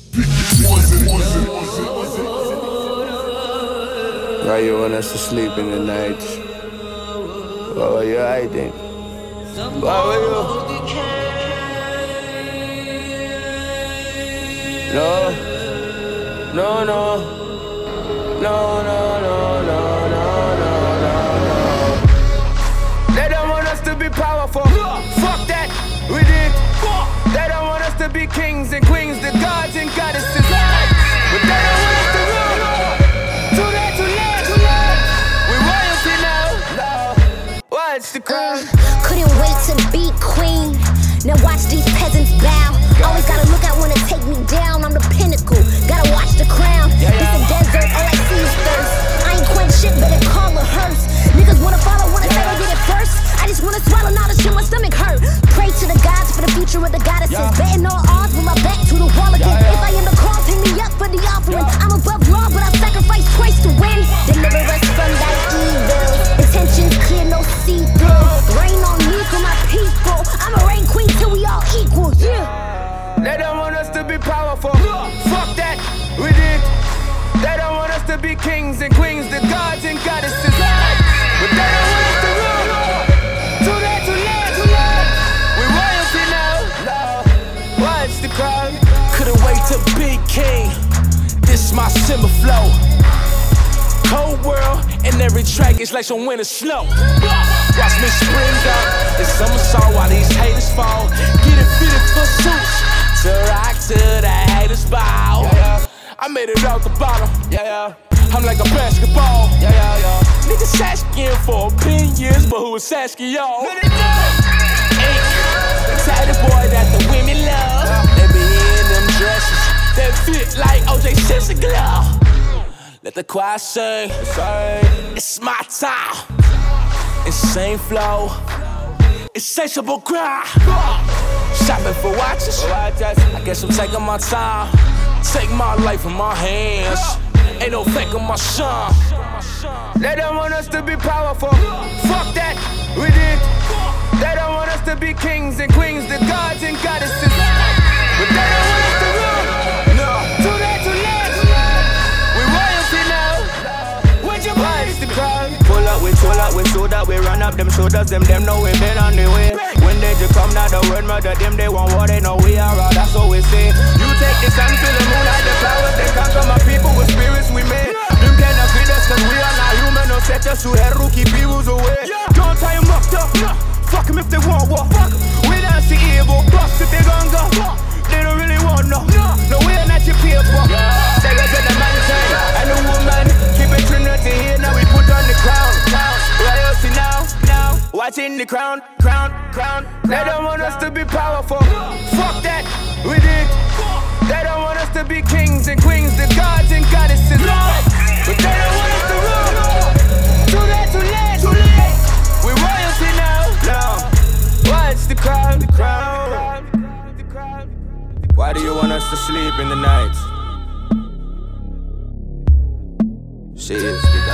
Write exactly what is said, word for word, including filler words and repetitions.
Why you want us to sleep in the night? Why are you hiding? Why were you? No, no, no, no, no, no, no, no, no, no. They don't want us to be powerful. Fuck that, we did. They don't want us to be kings and queens, the gods and goddesses. But they don't want us to rule. Too late, too late, too late. We royalty now. No, watch the crowd. Couldn't wait to be queen. Now watch these peasants bow. Always gotta look out when they take me down. I'm the pinnacle, gotta watch the crown. Yeah, yeah. It's a desert, all I see is thirst. I ain't quite shit, better call a hearse. Niggas wanna follow, wanna say they did it first. I just wanna swallow, now the shit, my stomach hurt. Pray to the gods for the future of the goddesses. Yeah. Betting all odds with my back to the wall again. Yeah, yeah. If I am the cause, hit me up for the offering. Yeah. I'm above law, but I sacrifice twice to win. Deliver us from thy evil. Intentions clear, no see-through. Rain on me for my people. I'm a reign queen till we all equal, yeah. They don't want us to be powerful. Fuck that, we did. They don't want us to be kings and queens, the gods and goddesses. But they don't want us to rule. Too late, too late, too late. We royalty now. No, watch the crowd. Couldn't wait to be king. This my simmer flow. Cold world, and every track is like some winter snow. Watch me spring up, it's summer song while these haters fall. Get it fitted for suits, to rock to the haters bow. Yeah, yeah. I made it out the bottom, Yeah, yeah, I'm like a basketball. yeah, yeah, yeah. Niggas asking for opinions, but who is asking y'all? Ain't the tidy boy that the women love. They be in them dresses that fit like O J Simpson glove. Let the choir sing, it's my time. Insane flow, insatiable cry. Shopping for watches, I guess I'm taking my time. Take my life in my hands, ain't no fake on my shine. They don't want us to be powerful. Fuck that, we did. They don't want us to be kings and queens, the gods and goddesses. But they don't want us to rule. No, too late, too late. We royalty now. Would you watch the crowd? Pull up, we pull up, we sold up, we run up them shoulders, them them know we been on the way. When they just come, now the word murder them, they want war, they know we are raw, that's what we say. You take the sun to the moon, hide the flowers, they conquer my people with spirits we made. Them cannot feed us, cause we are not human, no set us to hell, keep evils away. Don't tie them up, tough, fuck them if they want war, fuck. We don't see evil, bust if they gon' go. They don't really want no, no, we're not your people. They go to the mountain, and the woman, keep it Trinity here, now we put on the crown. Royalty now, now, watching the crown, crown, crown. They don't want us to be powerful. Fuck that, we did. They don't want us to be kings and queens, the gods and goddesses. But they don't want us to rule. Too late, too late, too late. We royalty now. Now, watch the crowd, the crowd. Why do you want us to sleep in the night? She is the